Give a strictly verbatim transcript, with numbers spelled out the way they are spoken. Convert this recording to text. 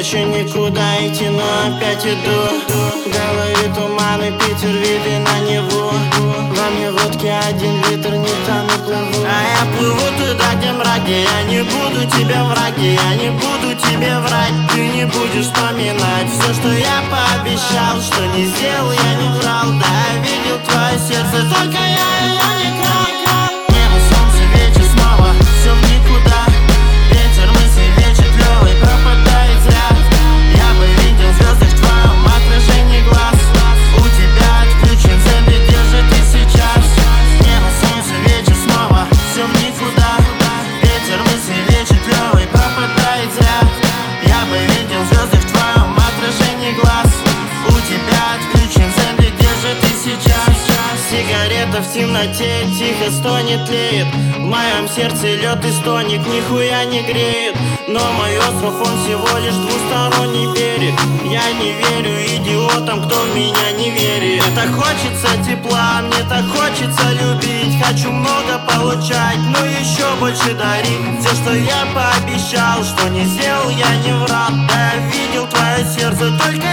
еще никуда идти, но опять иду. В голове туманы, Питер, виды на Неву. Во мне водки один литр, не тону, плыву. А я плыву туда, где мрак, где я не буду тебе врать, где я не буду тебе врать. Ты не будешь вспоминать все, что я пообещал, что не сделал, я не врал. Да, я видел твое сердце, только я ее не крал. Небо, солнце, вечер снова, все в никуда. Ветер мысли вечер клевый, пропадает зря. Я бы видел звезды в твоем отражении глаз. У тебя отключен зомби, где же ты сейчас? Небо, солнце, вечер снова, все в никуда. Ветер мысли вечер клевый, пропадает зря. Я бы видел звезды в твоем отражении глаз. У тебя отключен зомби, где же ты сейчас? Сигарета в темноте тихо стонет, тлеет. В моем сердце лед и стоник нихуя не греет. Но мой остров, он всего лишь двусторонний берег. Я не верю идиотам, кто в меня не верит. Мне так хочется тепла, мне так хочется любить. Хочу много получать, но еще больше дарить. Все, что я пообещал, что не сделал, я не врал. Да, я видел твое сердце, только